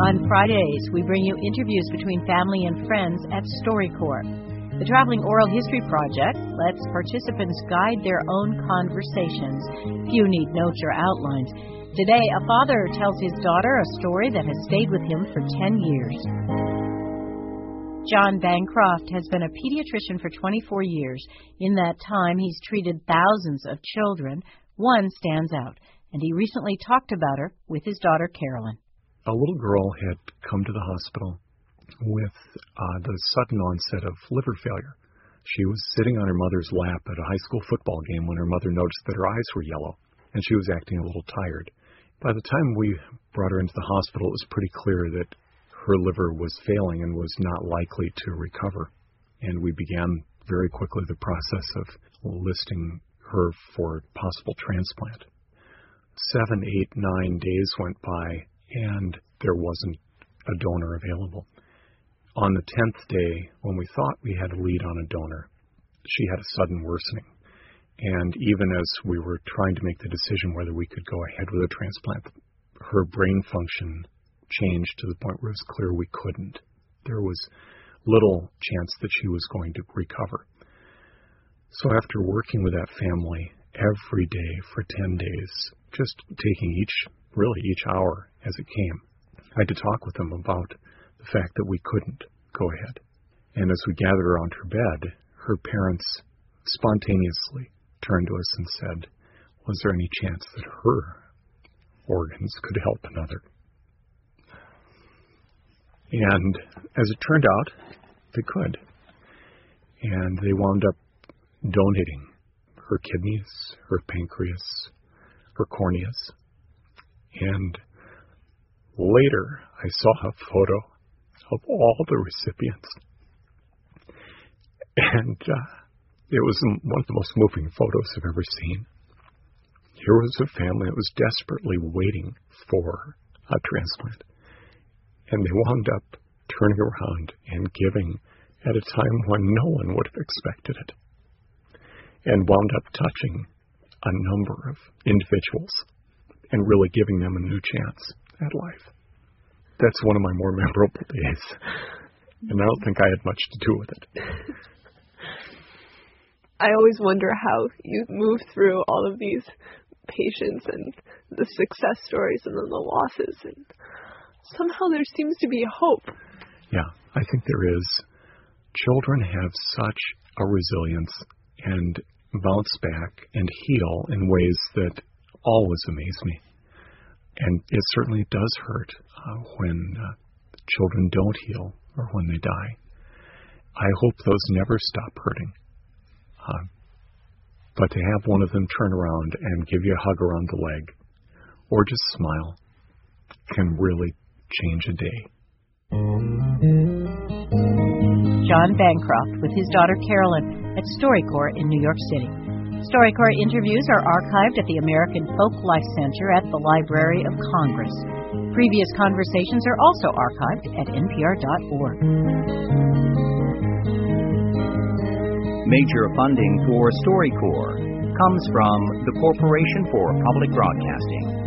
On Fridays, we bring you interviews between family and friends at StoryCorps. The Traveling Oral History Project lets participants guide their own conversations. Few need notes or outlines. Today, a father tells his daughter a story that has stayed with him for 10 years. John Bancroft has been a pediatrician for 24 years. In that time, he's treated thousands of children. One stands out, and he recently talked about her with his daughter, Carolyn. A little girl had come to the hospital with the sudden onset of liver failure. She was sitting on her mother's lap at a high school football game when her mother noticed that her eyes were yellow, and she was acting a little tired. By the time we brought her into the hospital, it was pretty clear that her liver was failing and was not likely to recover. And we began very quickly the process of listing her for possible transplant. 7, 8, 9 days went by, and there wasn't a donor available. On the 10th day, when we thought we had a lead on a donor, she had a sudden worsening. And even as we were trying to make the decision whether we could go ahead with a transplant, her brain function changed to the point where it was clear we couldn't. There was little chance that she was going to recover. So after working with that family every day for 10 days, just taking each hour as it came, I had to talk with them about the fact that we couldn't go ahead. And as we gathered around her bed, her parents spontaneously turned to us and said, was there any chance that her organs could help another? And as it turned out, they could. And they wound up donating her kidneys, her pancreas, her corneas. And later, I saw a photo of all the recipients. And it was one of the most moving photos I've ever seen. Here was a family that was desperately waiting for a transplant. And they wound up turning around and giving at a time when no one would have expected it. And wound up touching a number of individuals and really giving them a new chance at life. That's one of my more memorable days. And I don't think I had much to do with it. I always wonder how you move through all of these patients and the success stories and then the losses. And somehow there seems to be hope. Yeah, I think there is. Children have such a resilience and bounce back and heal in ways that always amaze me. And it certainly does hurt when children don't heal or when they die. I hope those never stop hurting. But to have one of them turn around and give you a hug around the leg or just smile can really change a day. John Bancroft with his daughter Carolyn at StoryCorps in New York City. StoryCorps interviews are archived at the American Folklife Center at the Library of Congress. Previous conversations are also archived at npr.org. Major funding for StoryCorps comes from the Corporation for Public Broadcasting.